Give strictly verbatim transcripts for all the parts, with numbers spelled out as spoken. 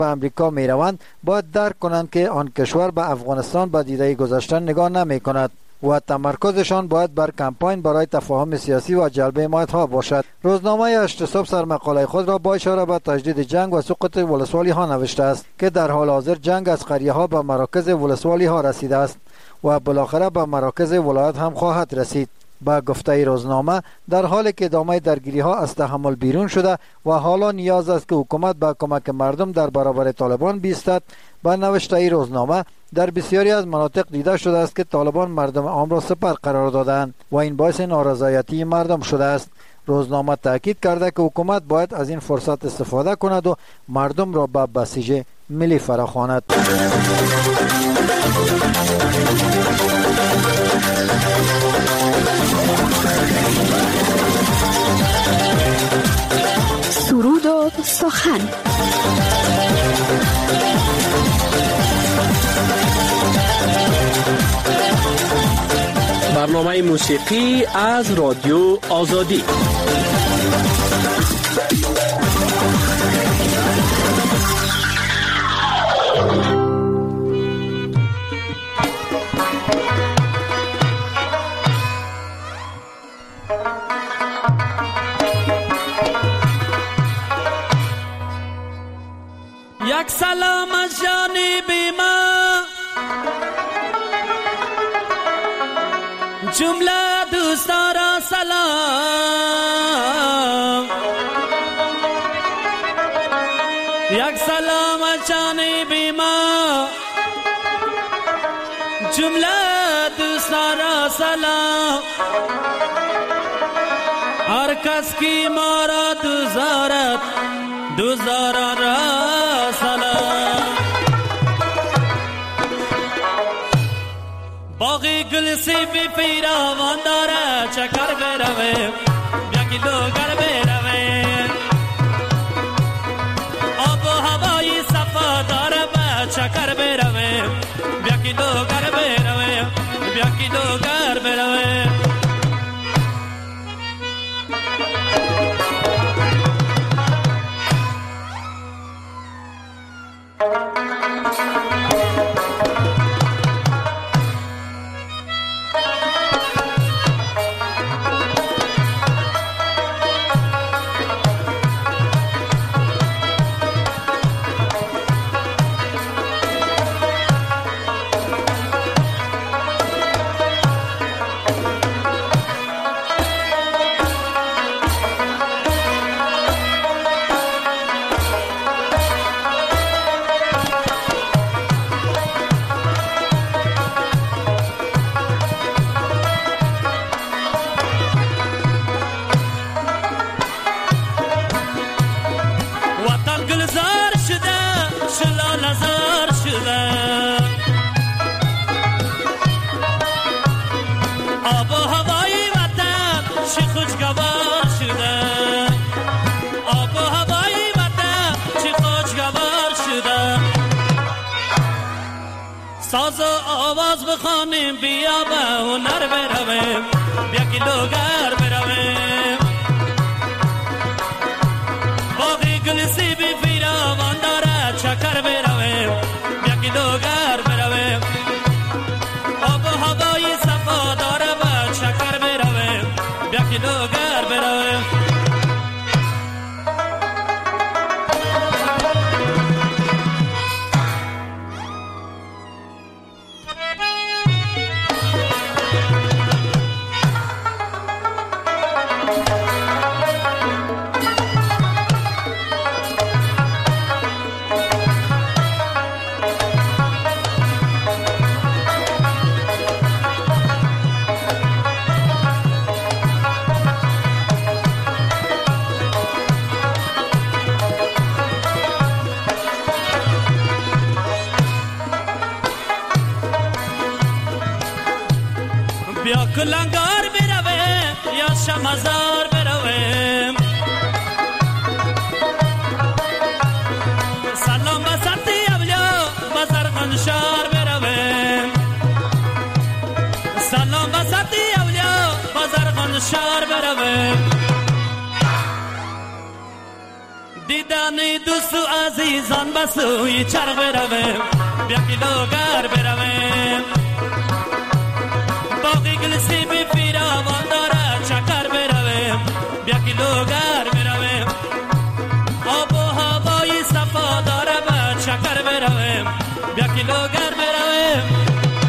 به امریکا می روند باید درک کنند که آن کشور به افغانستان با دیده گذشتن نگاه نمی کند و تمرکزشان باید بر کمپاین برای تفاهم سیاسی و جلب حمایت‌ها باشد. روزنامه اشتصاب سرمقاله خود را با اشاره به تجدید جنگ و سقوط ولسوالی ها نوشته است که در حال حاضر جنگ از قریه ها به مراکز ولسوالی ها رسیده است و بالاخره به مراکز ولایت هم خواهد رسید. با گفته روزنامه در حالی که ادامه درگیری ها از تحمل بیرون شده و حالا نیاز است که حکومت با کمک مردم در برابر طالبان بایستد، با نوشته روزنامه در بسیاری از مناطق دیده شده است که طالبان مردم عام را سپر قرار دادند و این باعث نارضایتی مردم شده است. روزنامه تاکید کرده که حکومت باید از این فرصت استفاده کند و مردم را به بسیج ملی فراخواند. سرود و سخن. برنامه موسیقی از رادیو آزادی. یک سلام از جانب ما جمله دوستا را سلام، یک سلام از جانب ما جمله دوستا را سلام، هر کس کی ما را دوست دارد دوست دارد را سلام. باغی گل سیبی پیراوان داره چکر بروه بیا کیلو گر بروه، آب و هوای صفا داره با چکر بروه بیا کیلو گر بروه بیا کیلو گر بروه. ساز و آواز بخوانیم بیا به هنر برویم بیا کیلوگر برویم، باقی گل سیبی پیراوان داره چکر برویم بیا کیلوگر برویم، آب و هوای صفا داره با چکر برویم بیا کیلوگر برویم. بیا کلنگار برویم یا شمازار برویم، سلام به سرتی اولیا بازار خانشار برویم، سلام به سرتی اولیا بازار خانشار برویم، دیدن دوست سو عزیزان بسوی چرخ برویم بیا کیلوگر برویم باقی گل سیبی فراوان داره چکر برویم بیا کیلوگر برویم آب و هوای صفا داره به چکر برویم بیا کیلوگر برویم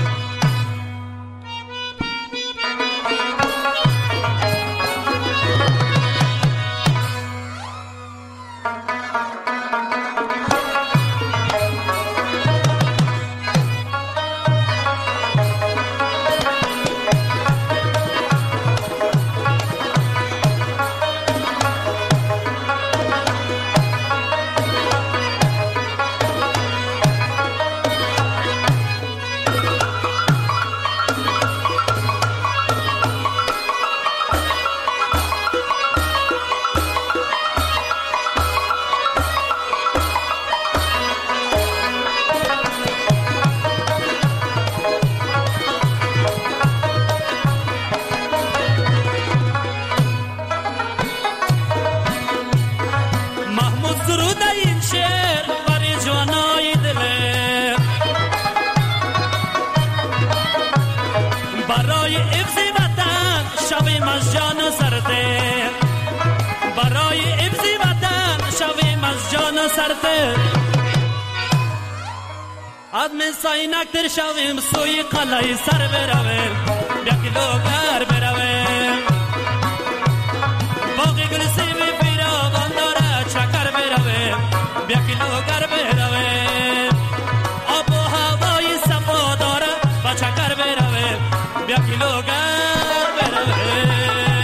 آدم ساینک در شویم سوی قلعه سر برویم بیا کیلوگر برویم باقی گل سیبی فراوان داره چکر برویم بیا کیلوگر برویم آب و هوای صفا داره با چکر برویم بیا کیلوگر برویم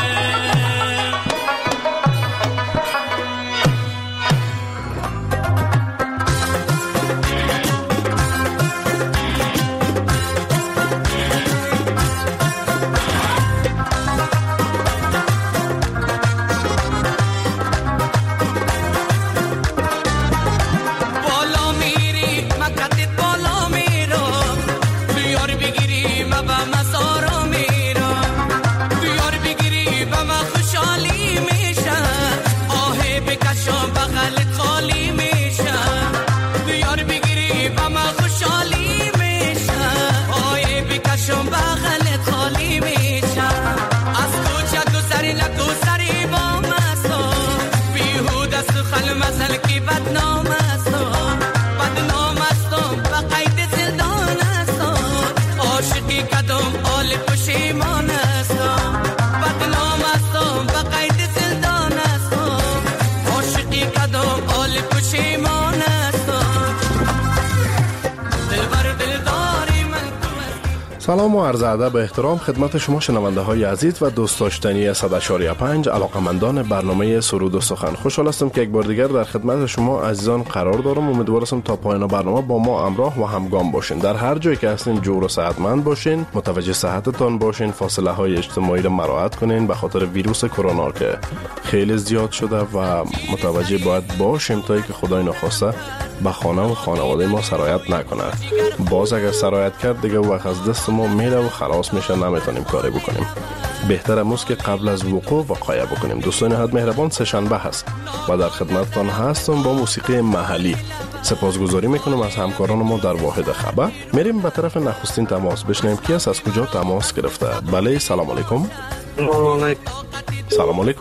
سلام و عرض ادب و احترام خدمت شما شنونده های عزیز و دوست داشتنی صد و چهار و پنج علاقمندان برنامه سرود و سخن. خوشحال هستم که یک بار دیگر در خدمت شما عزیزان قرار دارم. امیدوارم تا پایان برنامه با ما همراه و همگام باشین. در هر جایی که هستین جور و صحتمند باشین، متوجه صحتتان باشین، فاصله های اجتماعی را مراعات کنین به خاطر ویروس کرونا که خیلی زیاد شده و متوجه باید باشیم تا اینکه خدای نخواسته به خانه و خانواده ما سرایت نکنه. باز اگر سرایت کرد دیگه وقت از دست ما میره و خلاص میشه، نمیتونیم کاری بکنیم. بهتر امروز که قبل از وقوع وقایع بکنیم. دوستان نهایت مهربان، سه شنبه هست و در خدمتتان هستم با موسیقی محلی. سپاسگزاری میکنم از همکاران ما در واحد خبر. میریم به طرف نخستین تماس بشنیم کی است، از کجا تماس گرفته. بله، سلام علیکم. سلام علیکم.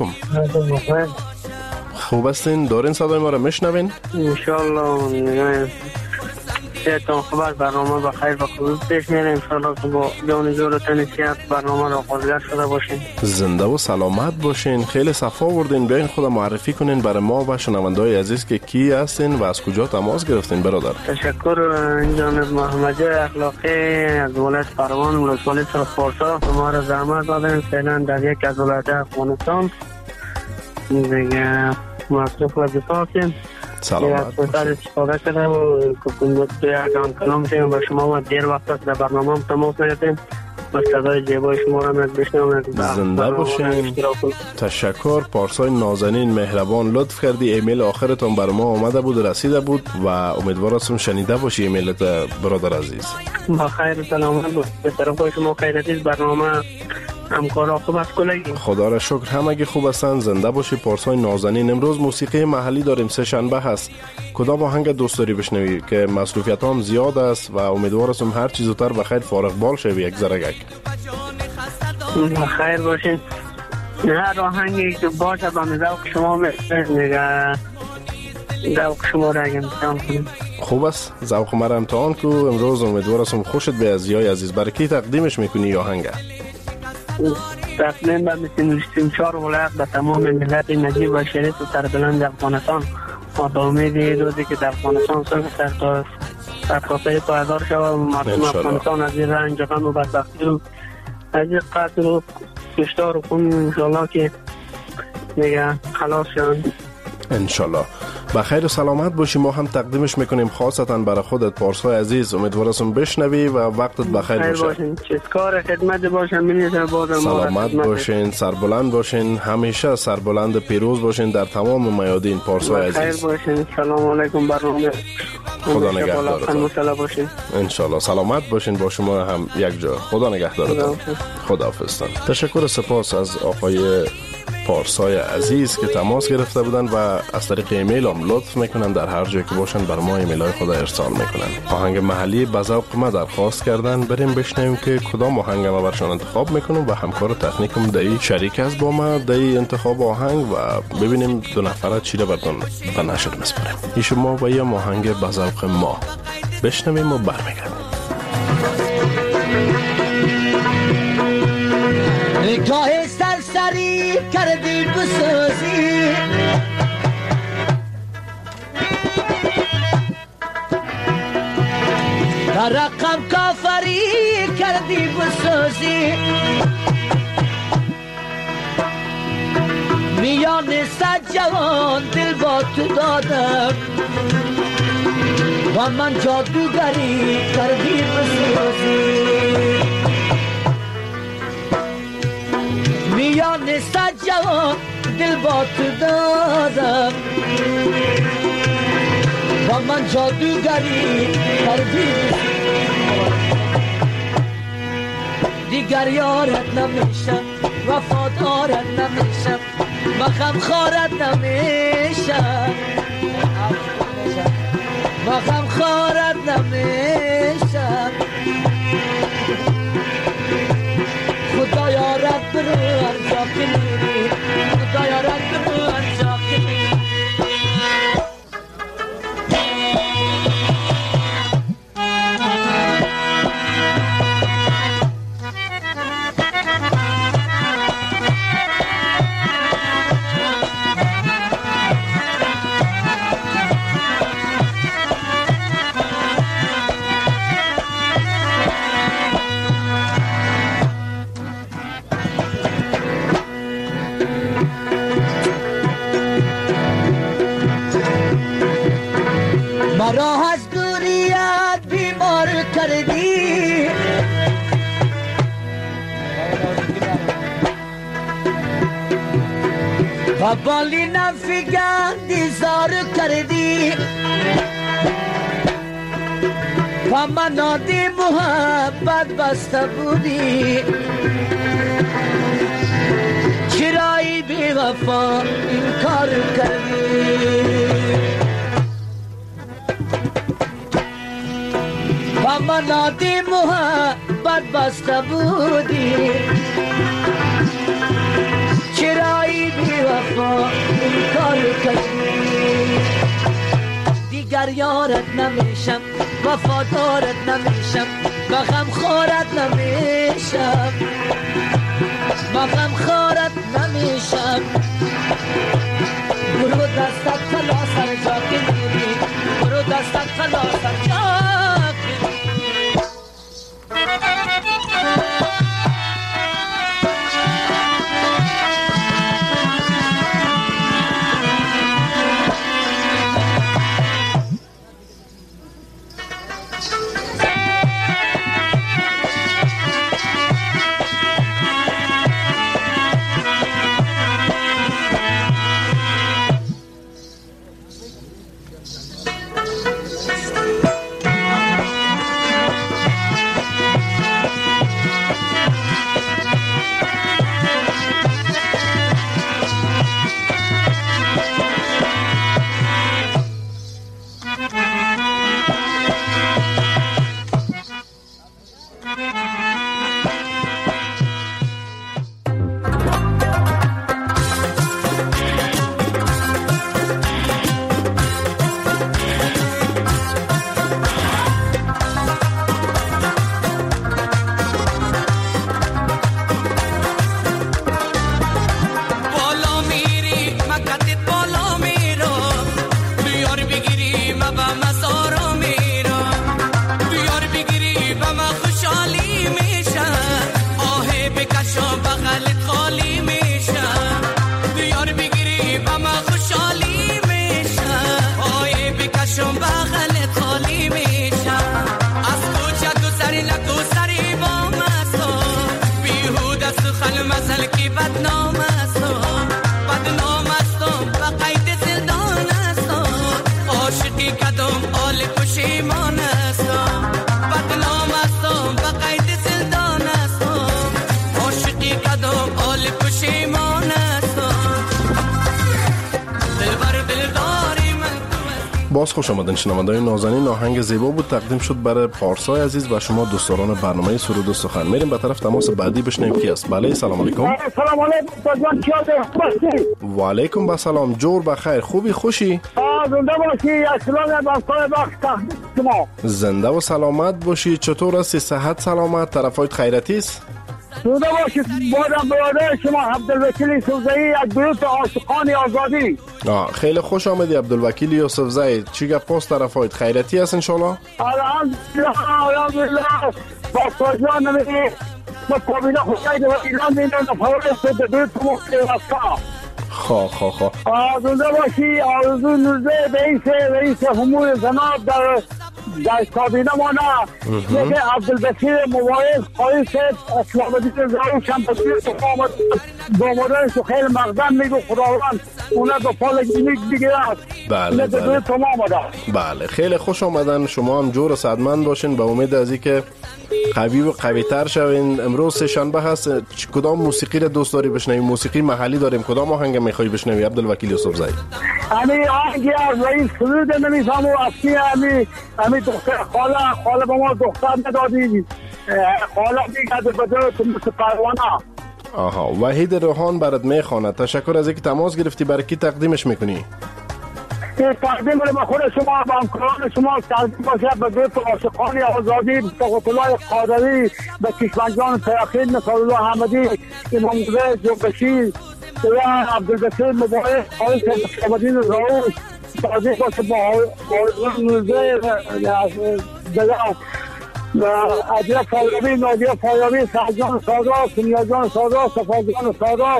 خوب هستین؟ دارین صدای ما را میشنوین؟ انشالله تا خبر برنامه بخیر و خوب پیش میره. انشالله که با جان جور تنسیت برنامه را آغاز شده باشین. زنده و سلامت باشین. خیلی صفا آوردین. بیاین خود معرفی کنین برای ما و شنونده‌های عزیز که کی هستین و از کجا تماس گرفتین برادر. تشکر جناب محمدی اخلاقی از ولایت پروان ولسوالی سرخپارسا. ما را زحمت دادن فعلا در یک از ولایت افغانستان دیگه مصروف وظیفه هستیم. سلامت باشید. استفاده کردم و یک کلام شدیم با شما و دیر وقت است در برنامه هم تماس نگرفتیم و صدای جیبای شما را بشنوم. زنده باشین. تشکر. پارسای نازنین مهربان لطف کردی. ایمیل آخرتون بر ما آمده بود، رسیده بود و امیدوارم شنیده باشی ایمیلت برادر عزیز. با خیر و سلامت بود. به طرف شما خیرتیز برنامه همکارا خوب است کلگی؟ خدا را شکر همگی خوب هستند. زنده باشی پارسای نازنین. امروز موسیقی محلی داریم، سه شنبه هست. کدام آهنگ دوست داری بشنوی که مصروفیت هم زیاد است و امیدوار هستم هر چیز زودتر بخیر فارغ بال شوی یک ذره. بخیر باشین. هر آهنگی که باشه با ذوق شما میگه ذوق شما را امتحان کنیم. خوب است، ذوق مرا امتحان کو. امروز امیدوار هستم خوشت به عزیزای عزیز. برای کی تقدیمش میکنی آهنگ؟ تقدیم به سی و چهار ولایت به تمام ملت نجیب و شریف و سربلند افغانستان و به امید روزی که در افغانستان صلح سرتاسر پایدار شود و مردم افغانستان از این رنج غم و بدبختی و از این قتل و کشتار و خون انشالله که دیگه خلاص شوند. انشالله. بخیر و سلامت باشی. ما هم تقدیمش میکنیم خاصتا برای خودت پارسای عزیز. امیدوار هستم بشنوی و وقتت بخیر باشه. باشین. چه کار خدمت باشم منیتر بازم. سلامت باشین، سربلند باشین، همیشه سربلند پیروز باشین در تمام میادین پارسای عزیز. بخیر باشین. سلام علیکم برنامه. خدا نگهدارتان. انشالله سلامت باشین. با شما هم یک جا. خدا نگهدارتان. خداحافظ. تشکر سپاس از آقای پارسای عزیز که تماس گرفته بودن و از طریق ایمیل هم لطف میکنن در هر جایی که باشن بر ما ایمیل های خود ارسال میکنن. آهنگ محلی به ذوق ما درخواست کردن. بریم بشنویم که کدام آهنگ ما برشان انتخاب میکنم و همکار تکنیکم دایی شریک است با ما دایی انتخاب آهنگ و ببینیم دو نفره چی را براتون به نشر میسپاریم. این شما و یه آهنگ به ذوق ما بشنویم و برمیگردیم. نگاه سرسری کردی بسازی رقم کافری کردی بسازی میان صد جوان دل با تو دادم و من جادوگری کردی بسازی میان صد جوان دل با تو دادم و من جادوگری کردی دیگر یارت نمیشم وفادارت نمیشم مخم خارت نمیشم مخم خارت نمیشم خدا یارت برو هر جا که میری خدا یارت برو هر جا که میری مرا از دوریت بیمار کردی و بالی نفگندی زار کردی و منادی محبت بسته بودی چرایی بی وفا این کار کردی و منادی محبت بسته بودی چرایی بی وفا این کار کردی دیگر یارت نمیشم وفادارت نمیشم بخم خارت نمیشم بخم خارت نمیشم برو دستت خلاص هر جا که میری برو دستت خلاص هر جا باز خوش آمدین شنونده‌های نازنین. آهنگ زیبا بود تقدیم شد برای پارسای عزیز و شما دوستان برنامه سرود و سخن. میریم به طرف تماس بعدی بشنویم کی است. بله سلام علیکم. سلام علیکم جان، کی هستی؟ و علیکم السلام. جور بخیر، خوبی خوشی؟ زنده باشی. اسلام بخیر وقت تقدیم شما. زنده و سلامت باشی. چطور هستی؟ صحت سلامت؟ طرفایت خیرتی است؟ زنده باشید. بادم برادر شما عبدالوکیل یوسفزئی از گروه عاشقان آزادی. آه خیلی خوش آمدی عبدالوکیل یوسفزئی. چی گپ است طرفایت خیرتی است ان شاء الله؟ الحمدلله الحمدلله. با سازمان نمیدی با کابینه خوشاید و ایران میدن فوارست به گروه مختلفا. خواه خواه خواه زنده باشی. آرزو نوزه رئیس رئیس امور زناب در در کابینه ما نه یکی عبدالبصیر مبارک قایص اسلام الدین زاروش هم بسیر تفاهم دامادانش رو خیلی مقدم میگو خداوند اونا دو پال گیمیک بگیرد. بله بله بله خیلی خوش آمدن. شما هم جور و صدمند باشین. به امید از این که قوی و قوی تر شوین. امروز سه شنبه هست. کدام موسیقی را دوست داری بشنوی؟ موسیقی محلی داریم. کدام آهنگ میخوای بشنوی عبدالوکیل یوسفزئی؟ امی آهنگی از رئیس سرود نمیفهم و اصلی امی امی دختر خاله خاله با ما دختر ندادی. خاله میگه بده تو مثل پروانه. آها وحید روحان برات میخواند. تشکر از اینکه تماس گرفتی. برای کی تقدیمش میکنی؟ تقدیم به خود شما و همکاران شما تقدیم باشه به گروه عاشقان آزادی، به قطلای قادری، به کشمنجان ترقید، نصار الله احمدی، امام رضا جنبشی و عبدالبصیر مبارک قایص اسلام الدین زاروش. تقدیم باشه با آرزو نوزه و عجیب فایروی، نادیه فایروی، سهجان سادات، سنیاجان سادات، صفاجان سادات،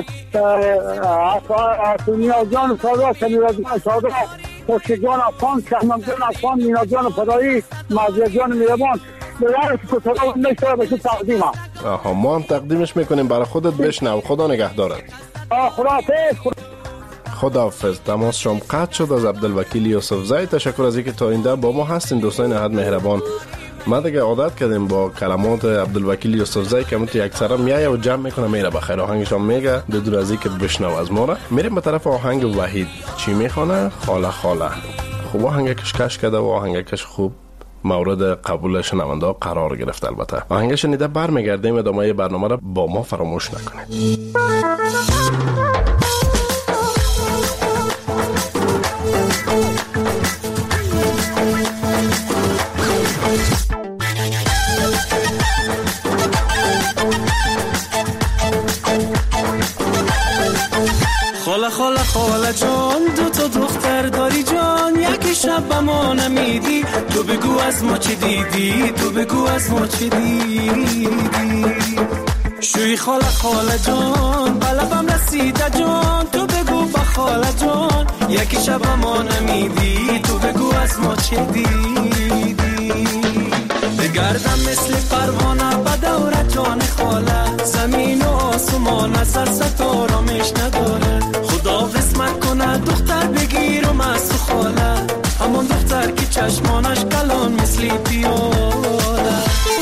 سنیاجان سادات، سنیاجان سادات، خوشگان افغان، شهممجان افغان، میناجان فدایی، مزیجان میربان. به رایت کتلا و نشتره بشه تقدیم هم. آها ما هم تقدیمش میکنیم. برای خودت بشنو. خدا نگه دارد. خدا حافظ. خدا حافظ. تماس شما قطع شد از عبدالوکیل یوسفزئی. تشکر از اینکه تا اینجا با ما هستین دوستان نهایت مهربان. ما دیگه عادت کردیم با کلمات عبدالوکیل یوسفزئی که منطقه اکثرا میایه و جمع میکنه میره بخیر. آهنگش هم میگه بدون از اینکه بشنو از ما را. میریم به طرف آهنگ وحید. چی میخونه؟ خاله خاله. خوب آهنگ کشکش کرده و آهنگ کش خوب مورد قبول شنونده ها قرار گرفت. البته آهنگ شنیده برمیگردیم. ادامه برنامه را با ما فراموش نکنید. خاله خاله خاله جان، دو تا دختر داری جان، یکی شب به ما نمیدی. تو بگو از ما چی دیدی، تو بگو از ما چی دیدی. شوی خاله خاله جان، بلبم رسیده جان، تو بگو با خاله جان، یکی شب به ما نمیدی. تو بگو از ما چی دیدی. بگردم مثل پروانه به دور جان خاله، زمین و آسمان از ستاره‌اش نداره. خدا قسمت کنه دختر بگیرم از تو خاله، همون دختر که چشمانش کلان مثل پیاله.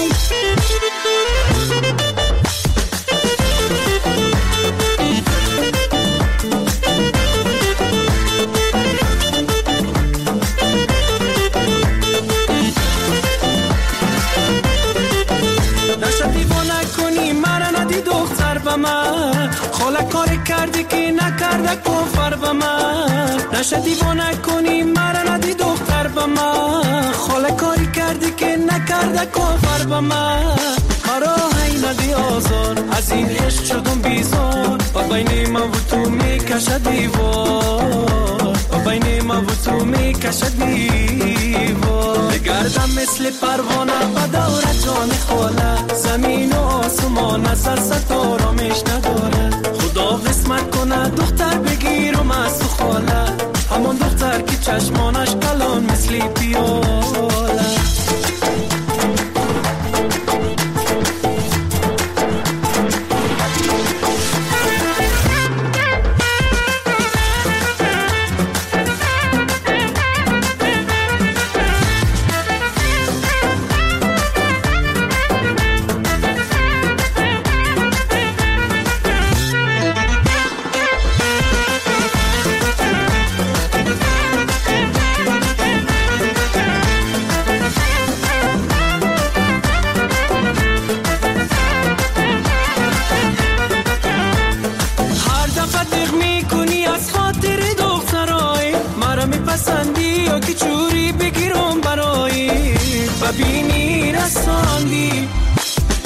خاله کاری کردی که نکرده کفر به من، نشه دیوانه کنی مرا ندی دختر به من. خاله کاری کردی که نکرده کفر به من، مرا هی ندی آزار، از این عشق شدم بیزار. و بین من و تو میکشه دیوار، و بین من و تو میکشه دیوار. بگردم مثل پروانه به دور جان خاله، زمین و آسمان از ستاره‌اش نداره. خدا قسمت کنه دختر بگیرم از تو خاله، همون دختر که چشمانش کلان مثل پیاله.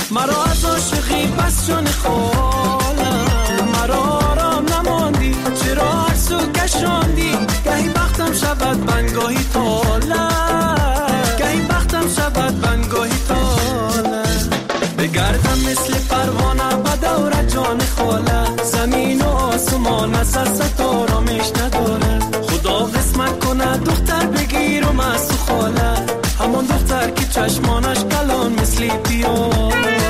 مرا از عاشقی بس جان خالم، مرا آرام نماندی چرا هر سو کشاندی، گهی بختم شود بنگاهی تالم، گهی بختم شود بنگاهی تالم، بگردم مثل پروانه به دور جان خاله، زمین و آسمان از دست آرامش نداره، خدا قسمت کنه دختر بگیرم از تو خاله، همون دختر که چشمانش کلان مثل پیاله.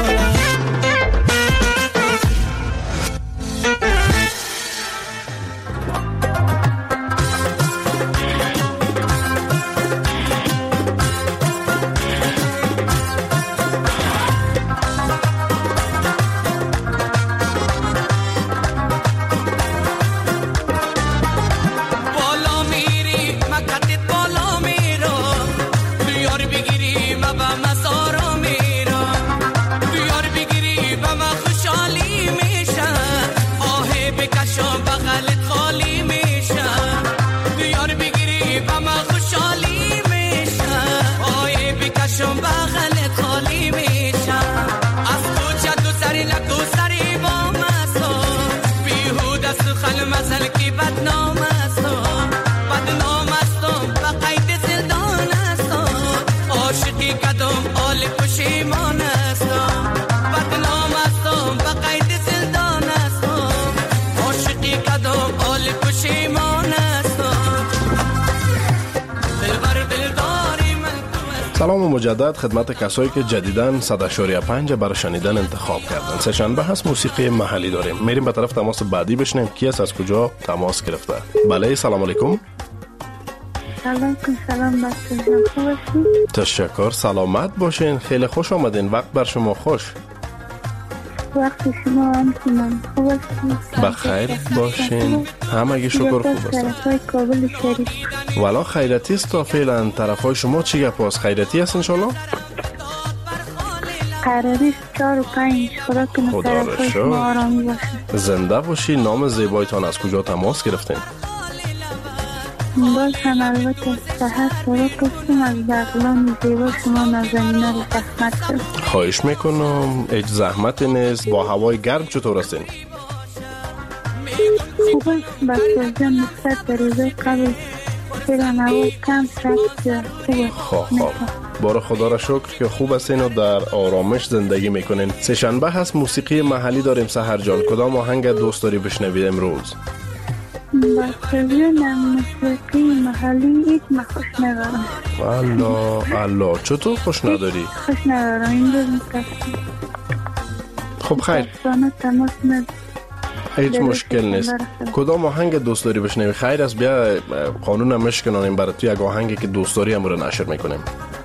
سلام و مجدد خدمت کسایی که جدیداً صد و اشاریه پنج برای شنیدن انتخاب کردن. سه شنبه هست موسیقی محلی داریم. میریم به طرف تماس بعدی بشنیم کی است از کجا تماس گرفته. بله سلام علیکم. سلام سلام بچه‌ها خوب هستین؟ تشکر سلامت باشین. خیلی خوش آمدین. وقت بر شما خوش. وقت شما هم کنم خوب هستین؟ بخیر باشین. همگی شکر خوب است. طرفای کابل شریف. والا خیرتی است تا فعلا. طرفای شما چی گپ است؟ خیرتی است ان شاء الله؟ قراری چهار و پنج خدا کنه طرفای شما آرامی باشه. زنده باشی. نام زیبایتان از کجا تماس گرفتین؟ باز هم البته سهر سارا کستم از بغلان زیبا شما نازنینه رو زحمت کنم. خواهش میکنم. هیچ زحمت نیست. با هوای گرم چطور هستین؟ خوب است. بخشا جان نسبت به روزای قبل فیلن هوا کم سخت خوب خواه خواه بار خدا را شکر که خوب هستین و در آرامش زندگی میکنین. سه شنبه هست موسیقی محلی داریم. سحر جان کدام آهنگ دوست داری بشنوید امروز؟ بخشویانم موسیقی محلی هیچ من خوش ندارم. الله الله چطور خوش نداری؟ خوش ندارم این روز متاسم. خب خیر تماس ند هیچ مشکل نیست. کدام آهنگ دوست داری بشنوی؟ خیر است بیا قانون هم مشکنانیم برای تو یک آهنگی که دوست داری هم رو نشر میکنیم.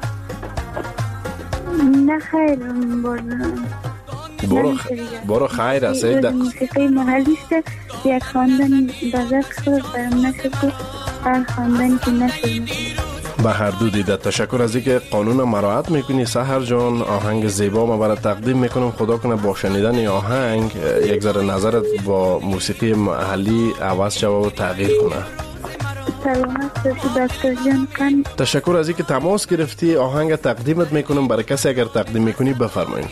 نه خیر برو برو خیر است. موسیقی محلی است. یک خواندن بزرگ خود برم نشر کن هر خواندن که نشر به هر دو دیده. تشکر از اینکه قانون مراعات میکنی سحر جان. آهنگ زیبا ما برای تقدیم میکنم. خدا کنه با شنیدن آهنگ یک ذره نظرت با موسیقی محلی عوض شود و تغییر کنه. سلامت باشی دکتر جان کن. تشکر از اینکه تماس گرفتی. آهنگ تقدیمت میکنم برای کسی اگر تقدیم میکنی بفرمایید.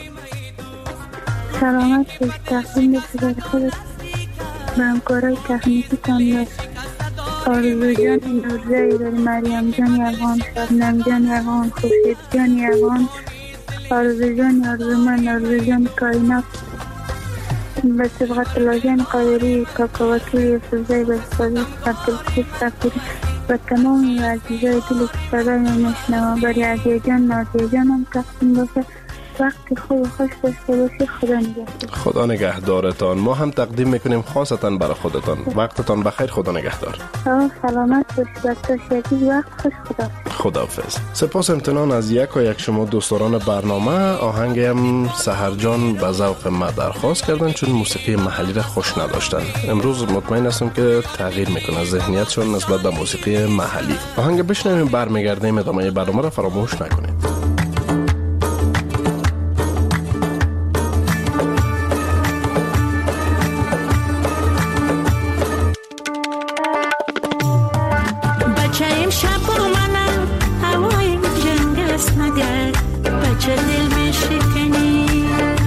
سلامت باشی تقدیم باشی برای خودت به همکارای تکنیکی تان آرزو جان نورزایی داری، مریم جان یوان، شبنم جان یوان، خورشید جان یوان، آرزو جان آرزومند، آرزو جان کائنات، به سبقت لاجان قادری، کاکاوکی فضای بسازی، عبدالکوب سفیری و تمام عزیزای دل صدای میشنوم برای عزیز جان نازیه جان هم تقسیم باشه. وقتی خوب خوش داشته باشی. خدا نگهدار. خدا نگهدارتان. ما هم تقدیم میکنیم خاصتا برای خودتان. وقتتان بخیر. خدا نگهدار. سلامت باشی دکتر شکیب. وقت خوش. خدا خداحافظ. سپاس امتنان از یک و یک شما دوستان برنامه. آهنگ هم سحر جان به ذوق ما درخواست کردن چون موسیقی محلی را خوش نداشتن. امروز مطمئن هستم که تغییر میکنه ذهنیتشون نسبت به موسیقی محلی. آهنگ بشنویم برمیگردیم. ادامه برنامه را فراموش نکنید. بچه دل بشکنی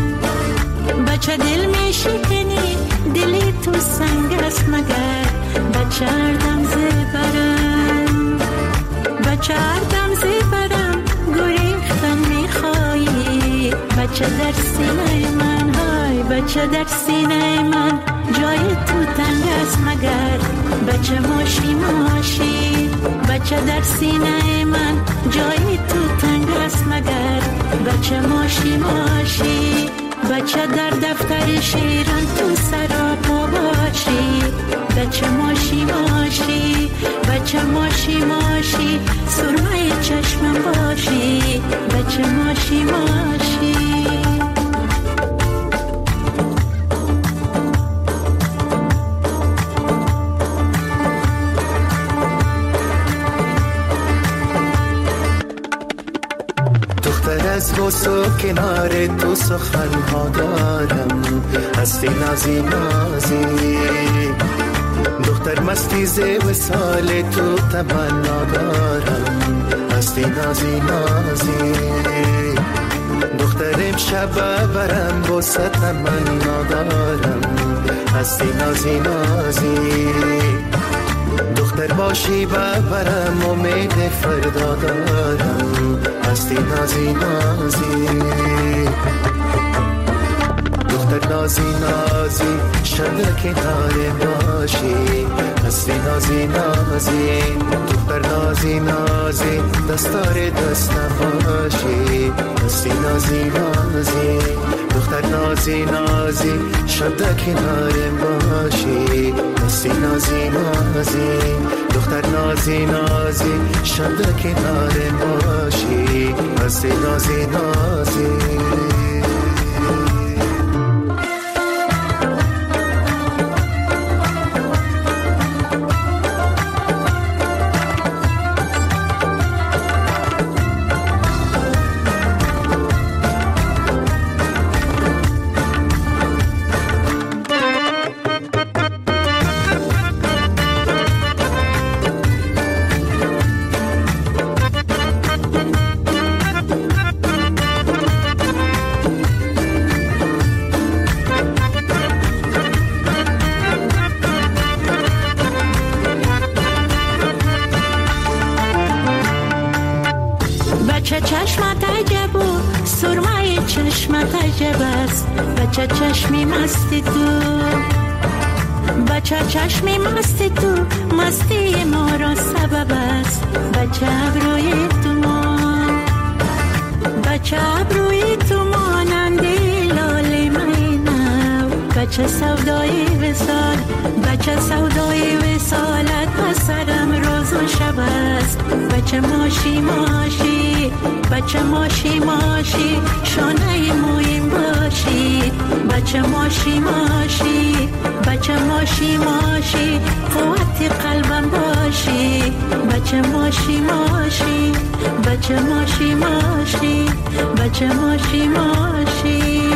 سینه من، های بچه در سینه من، جای تو تنگ است مگر بچه ماشی ماشی. بچه در سینه من، جای تو تنگ است مگر بچه ماشی ماشی. بچه در دفتر شیران تو سراپا باشی، بچه ماشی ماشی. بچه ماشی ماشی، سرمه چشمم باشی، بچه ماشی ماشی. از بوسو کنار تو سخن ها دارم، هستی نازی نازی. دختر مستی ز وصال تو تمنا دارم، هستی نازی نازی. دختر امشب برم بوسه تمنا دارم، هستی نازی نازی. دختر باشی ببرم امید فردا دارم، هستی نازی نازی. دختر نازی نازی شب کنار باشی، هستی نازی نازی. دختر نازی نازی دستار دست نباشی، هستی نازی نازی. دختر نازی نازی شب کنار باشی، هستی نازی نازی. دختر نازی نازی شب کنار باشی، هستی نازی نازی. بچه چشمی مستی تو، بچه چشمی مستی تو، مستی ما را سبب است. بچه ابروی تو مان، بچه ابروی تو مانندی لاله مینو. بچه سودای وصال، بچه سودای وصالت بسرم روز و شب است. بچه ماشی ماشی، بچه ماشی ماشی، شانه مویم باشی. بچه ماشی ماشی، بچه ماشی ماشی، قوت قلبم باشی. بچه ماشی ماشی، بچه ماشی ماشی، بچه ماشی ماشی.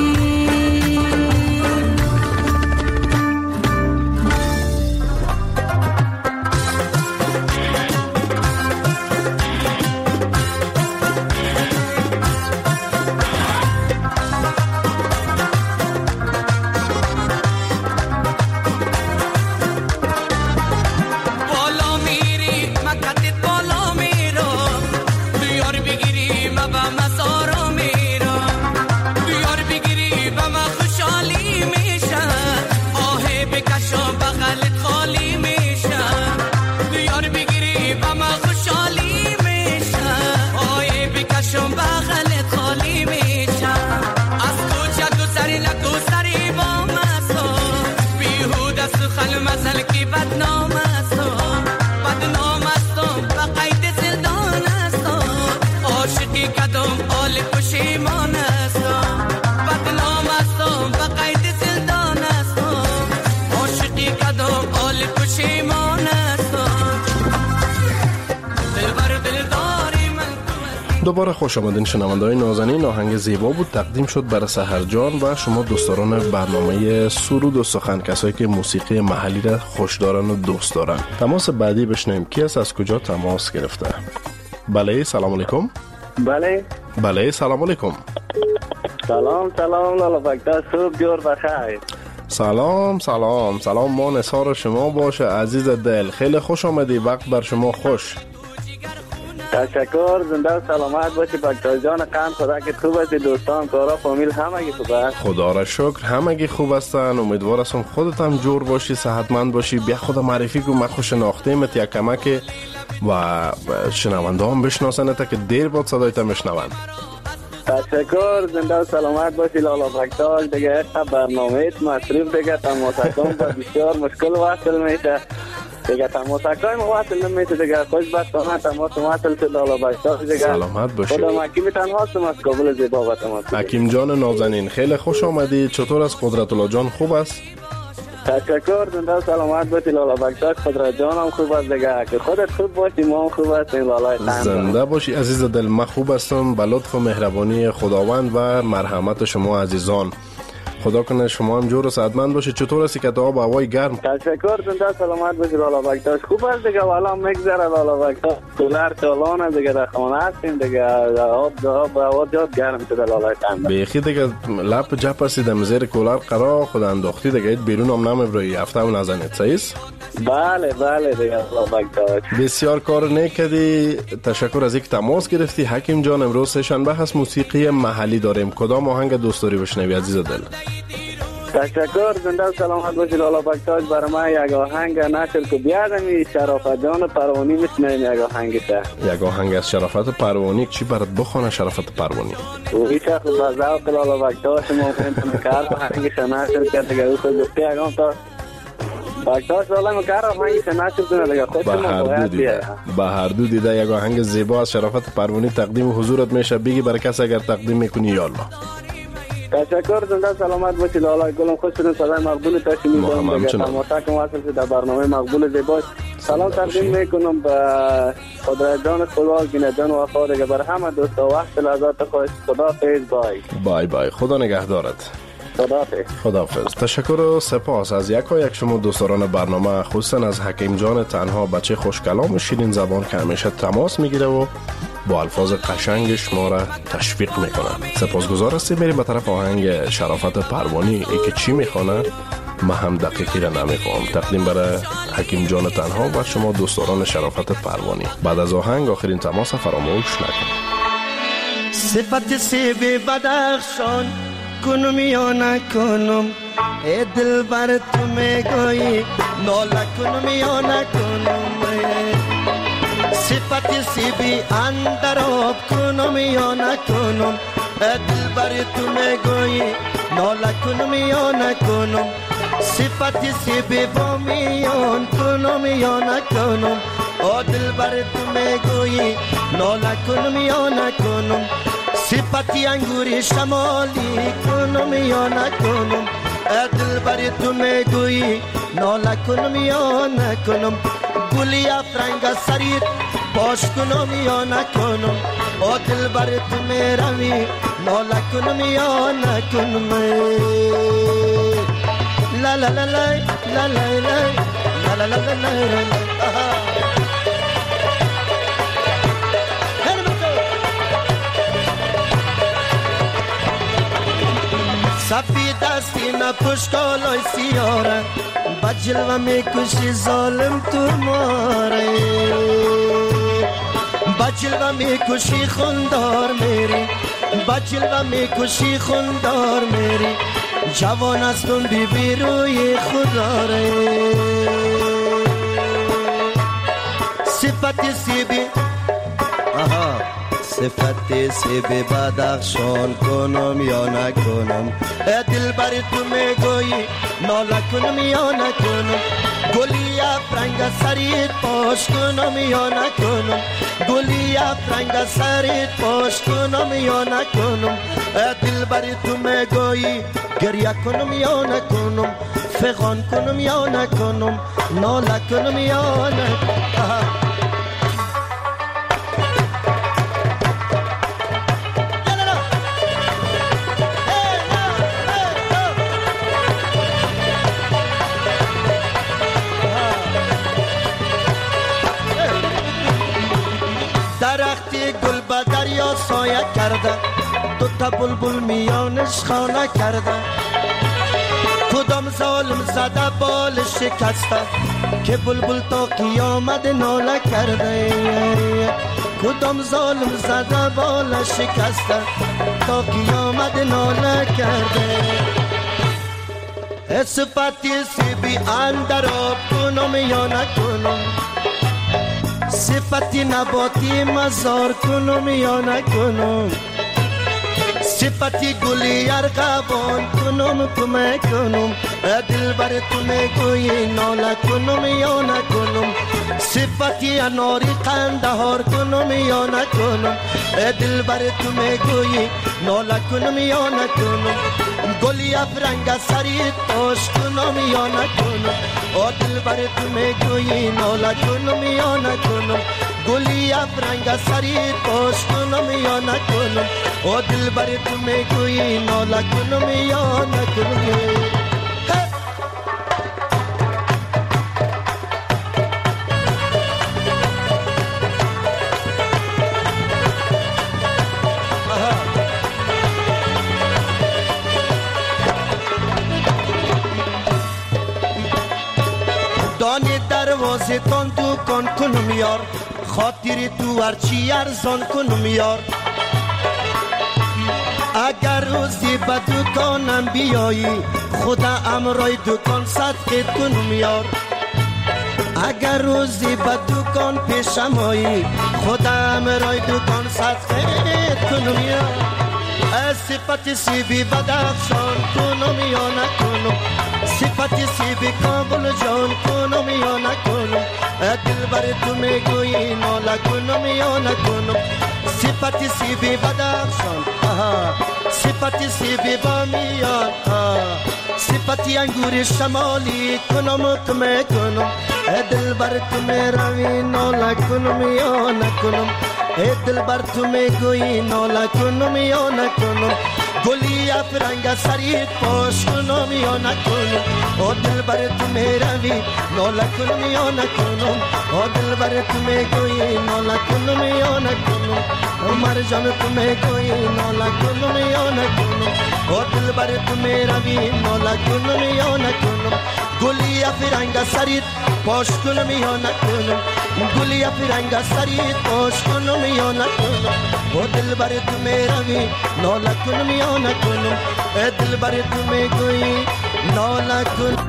دوباره خوش آمدین شنونده‌های نازنین. آهنگ زیبا بود، تقدیم شد برای سحرجان و شما دوستداران برنامه سرود و سخن، کسایی که موسیقی محلی را خوش دارن و دوست دارن. تماس بعدی بشنویم کی است، از کجا تماس گرفته. بله سلام علیکم. بله بله سلام علیکم. سلام سلام لالا فکتا، صبح بیار بخیر. سلام سلام سلام، ما نثار شما باشه عزیز دل. خیلی خوش آمدی، وقت بر شما خوش. تشکر. زنده و سلامت باشی بکتای جان قند. خدا که خوب است. دوستان کارا فامیل همگی خوب است. خدا را شکر همگی خوب هستن. امیدوار هستم خودت هم جور باشی، صحتمند باشی. بیا خود معرفی کن، من خوش شناختیمت یک کمک و شنونده هم بشناسنت که دیر بود صدایت میشنوند. تشکر. زنده و سلامت باشی لالا بکتاج. دیگه برنامه‌ات مصروف دیگه تماسکان با بسیار مشکل واصل میشه. دیگه تماسکای مواصل نمیشه دیگه. خوشبختانه تماس مواصل شد لالا بکتاج دیگه. سلامت باشی. خودم حکیم تنها هستم از کابل زیبا و تماس. حکیم جان نازنین خیلی خوش آمدی. چطور است قدرت الله جان؟ خوب است؟ تشکر. زنده و سلامت باشی لالا بکتاج. قدرت جانم خوب است دیگه. که خودت خوب باشی ما هم خوب هستیم لالای تن. زنده باشی عزیز دل. من خوب هستم به لطف و مهربانی خداوند و مرحمت شما عزیزان. خدا کنه شما هم جور و صحتمند باشید. چطور هستی که تا با هوای گرم؟ تشکر. زنده سلامت باشید لالا بکتاش. خوب است دیگه. والا میگذره لالا بکتاش. کولر چالانه دیگه. در خانه هستیم دیگه. آب آب هوا جات گرم شده لالا تن. بیخی دیگه لپ جپ هستی دم زیر کولر قرار خود انداختی دیگه. بیرون هم نمیبری هفته و نزنید. صحیح؟ بله بله دیگه لالا بکتاش. بسیار کار نکردی. تشکر از اینکه تماس گرفتی. حکیم جان امروز سه شنبه هست، موسیقی محلی داریم. کدام آهنگ دوست داری بشنوی عزیز دل؟ تشکر. زنده و سلامت باشی لالا بکتاج. برای من یک آهنگ نشل که بیادمی شرافت جان پروانی میشنویم. یک آهنگ ته یک آهنگ از شرافت پروانی. چی برات بخونه شرافت پروانی؟ او هیچ وقت با ذوق لالا بکتاج ممکن تنکار آهنگش نشل کرد دیگه. او خود گفتی اگام تا بکتاج لالا مکار آهنگش نشل کنه دیگه. خودش ما باید بیه. به هر دو دیده یک آهنگ زیبا از شرافت پروانی تقدیم حضورت میشه. بگی برای کس اگر تقدیم میکنی یا الله. تشکر. زنده سلامت باشی لالا گلم. خوش شدین. صدای مقبول تاشی میدونم دیگه. تماسک واصل شد در برنامه مقبول زیبا. سلام تقدیم میکنم به قدرت جان خدا گینه جان وفا دیگه. بر همه دوستا وقت لحظات خوش. خداحافظ. بای بای بای. خدا نگهدارت. خداحافظ. خداحافظ. تشکر و سپاس از یک و یک شما دوستان برنامه، خصوصا از حکیم جان تنها بچه خوش کلام و شیرین زبان که همیشه تماس میگیره و با الفاظ قشنگش ما را تشویق میکنه. سپاسگزار هستیم. میریم به طرف آهنگ شرافت پروانی. ای که چی میخونه من هم دقیقی را نمیخوام. تقدیم برای حکیم جان تنها و شما دوستان شرافت پروانی. بعد از آهنگ آخرین تماس فراموش نکنید. صفت سیب بدخشان کنم یا نکنم، ای دل بر تو میگویی ناله کنم یا نکنم. صفت سیبی اندر آب کنم یا نکنم، ای دل بر تو میگویی ناله کنم یا نکنم. صفت سیبی با میان کنم یا نکنم، ای دل بر تو میگویی ناله کنم یا نکنم. صفتی انگوری شمالی کنم یا نکنم، ای دل بر تو میگویی ناله کنم یا نکنم. گلی افرنگ سرید باش کنم یا نکنم، ای دل بر تو میروی ناله کنم یا نکنم. لا لا لا لا لا لا لا لا لا لا. صفی دستی نپشکالای سیاره بجلوه میکشی ظالم تو ماره، بجلوه میکشی خوندار میری، بجلوه میکشی خوندار میری. جوان هستم بی بی روی خدا ره. صفت سیبی آها صفت سیبی بدخشان کنم یا نکنم، ای دل بر تو میگویی ناله کنم یا نکنم. گلی افرنگ سرید پاش کنم یا نکنم، گلی افرنگ سرید پاش کنم یا نکنم. ای دل بر تو میگویی گریه کنم یا نکنم، فغان کنم یا نکنم، ناله کنم یا نکنم. درختی گل به دریا سایه کرده، دو تا بلبل میانش خانه کرده. کدام ظالم زده بال شکسته که بلبل تا قیامت ناله کرده. کدام ظالم زده بالا شکسته تا قیامت ناله کرده صفتی سیبی اندر آب کنم یا نکنم صفتی نباتی مزار کنم یا نکنم صفتی گلی ارغوان کنم کمک کنم دل بر تو میگویی ناله کنم یا نکنم صفتی اناری قندهار کنم یا نکنم دل بر تو میگویی ناله کنم یا نکنم گلی افرنگ سری تاش کنم یا نکنم دل بر تو میگویی ناله کنم یا نکنم گلی افرنگ سری تاش کنم یا نکنم دل بر تو میگویی ناله کنم یا نکنم دانی دروازه تان تو کن کنم یار خاطر تو هرچی ارزان کنم یار اگر روزی به دکانم بیایی خدا امرای دکان صدقت کنم یار اگر روزی به دکان پیشم آیی خدا امرای دکان صدقت کنم یار صفت سیبی بدخشان کنم یا نکنم صفت سیبی کابل جان کنم یا نکنم دل بر تو میگویی ناله کنم یا نکنم صفت سیبی بدخشان صفت سیبی بامیان صفتی انگور شمالی کنم کمه کنم دل بر تو میروی ناله کنم یا نکنم دل بر تو میگویی ناله کنم یا نکنم گلی افرنگ سری پاش کنم یا نکنم دل بر تو میروی ناله کنم یا نکنم دل بر تو میگویی ناله کنم یا نکنم عمر جان تو میگویی ناله کنم یا نکنم دل بر تو میروی ناله کنم یا نکنم گلی افرنگ سری پاش کنم یا نکنم گلی افرنگ سری پاش کنم یا نکنم دل بر تو میروی ناله کنم یا نکنم دل بر تو میگویی ناله کنم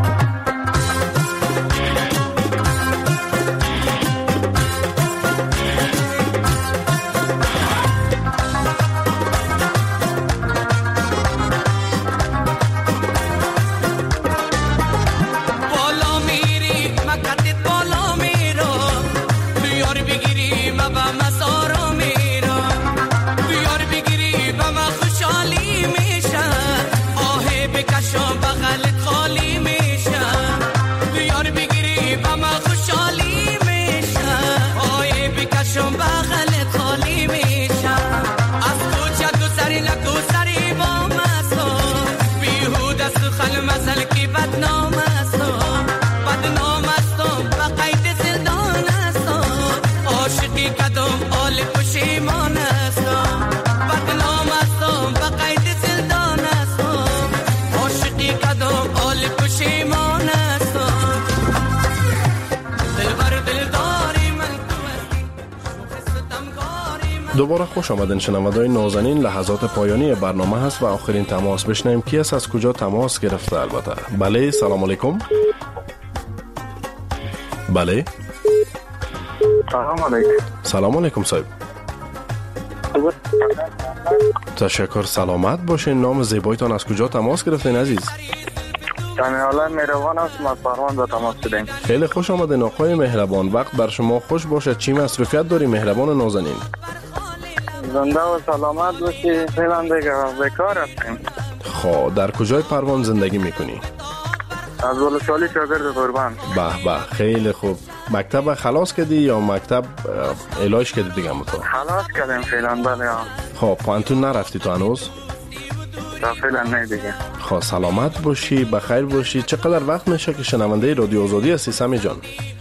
دوباره خوش آمدین شنونده‌های نازنین. لحظات پایانی برنامه هست و آخرین تماس بشنویم کی است، از کجا تماس گرفته. البته بله، سلام علیکم. بله سلام علیکم. سلام علیکم صاحب. تشکر، سلامت باشین. نام زیبایتان، از کجا تماس گرفتین عزیز؟ جانیالا مهربان هستم، از فرمان با تماس شدیم. خیلی خوش آمدین آقای مهربان، وقت بر شما خوش باشه. چی مصروفیت داری مهربان و نازنین؟ زنده و سلامت باشی. فعلا دیگه بیکار هستیم. خب در کجای پروان زندگی میکنی؟ از ولسوالی شاگرد قربان. به به، خیلی خوب. مکتب خلاص کردی یا مکتب اعلاش کردی دیگه متو؟ خلاص کردیم فعلا. بله. خب پانتون نرفتی تو هنوز؟ فعلا نه دیگه. خب سلامت باشی، بخیر باشی. چقدر وقت میشه که شنونده رادیو آزادی هستی سمی جان؟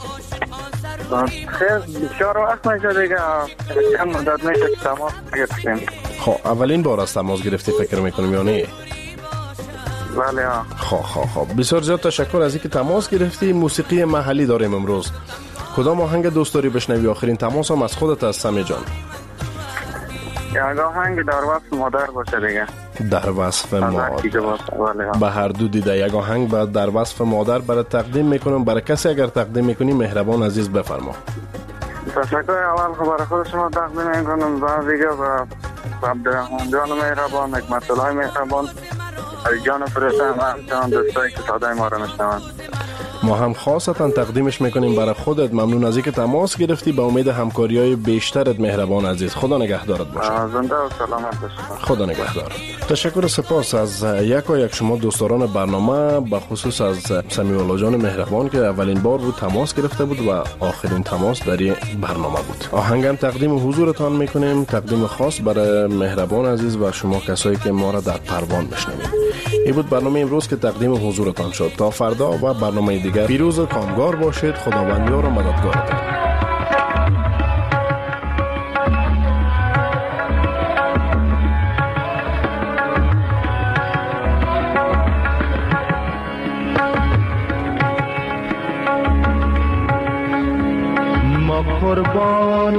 خیر بسیار وقت میشه دیگه، چند مدت میشه که تماس گرفتیم. خب اولین بار از تماس گرفتی فکر میکنم یا نه؟ بله ها. خب خب خب بسیار زیاد تشکر از اینکه تماس گرفتی. موسیقی محلی داریم امروز. کدام آهنگ دوست داری بشنوی؟ آخرین تماس هم از خودت از سمی جان. یک آهنگ در وصف مادر باشه دیگه. در وصف مادر. به هر دو دیده یک آهنگ بعد در وصف مادر برای تقدیم میکنم. برای کسی اگر تقدیم میکنی مهربان عزیز بفرما. تشکر. اول خبر خود شما تقدیم میکنم و دیگه و عبدالرحمن جان مهربان، حکمت الله مهربان، علی جان فرسته همچنان دوستایی که صدای ما را میشنوند. ما هم خاصتا تقدیمش میکنیم برای خودت. ممنون از اینکه تماس گرفتی. به امید همکاری‌های بیشترت مهربان عزیز. خدا نگهدارت باشه. زنده و سلامت باشه. خدا نگهدار. تشکر و سپاس از یک و یک شما دوستداران برنامه، به خصوص از سمیع الله جان مهربان که اولین بار بود تماس گرفته بود و آخرین تماس در این برنامه بود. آهنگم تقدیم حضورتان میکنیم، تقدیم خاص برای مهربان عزیز و شما کسایی که ما را در پروان بشنوید. این بود برنامه امروز که تقدیم حضورتان شد. تا فردا و برنامه دیگر پیروز و کامگار باشید. خداوندیار و مددگارتان. ما قربان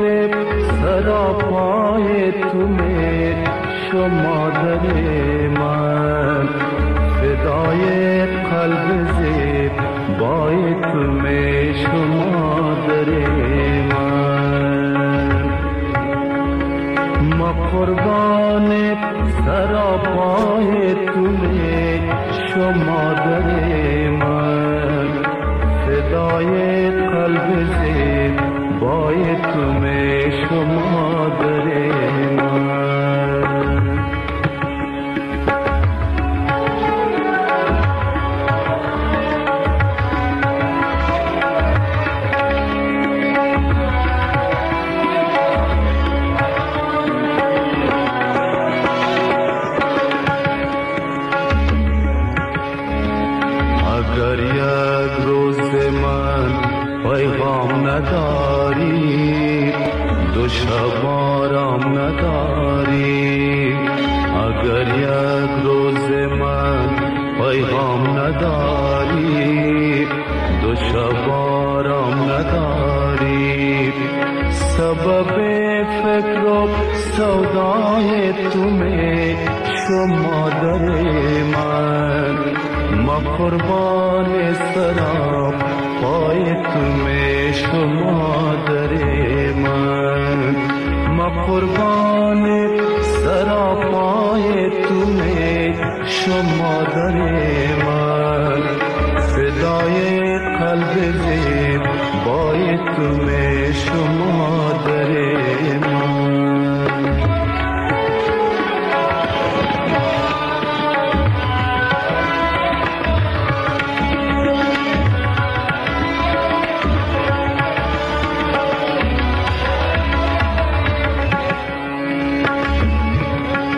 سراپای تو می شما دل من، فدای قلب زیب بای تو می شما در من. ما قربان سراپای تو می شما در من، فدای قلب زیب بای تو می شما در من. نداری دو شب آرام نداری، اگر یک روز من پیغام نداری دو شب آرام نداری. سبب فکر و سودای تو می شما در من، ما قربان سراب پای تو می شما در من. ما قربان سراپای تو می شما در من، فدای قلب زیب بای تو می شما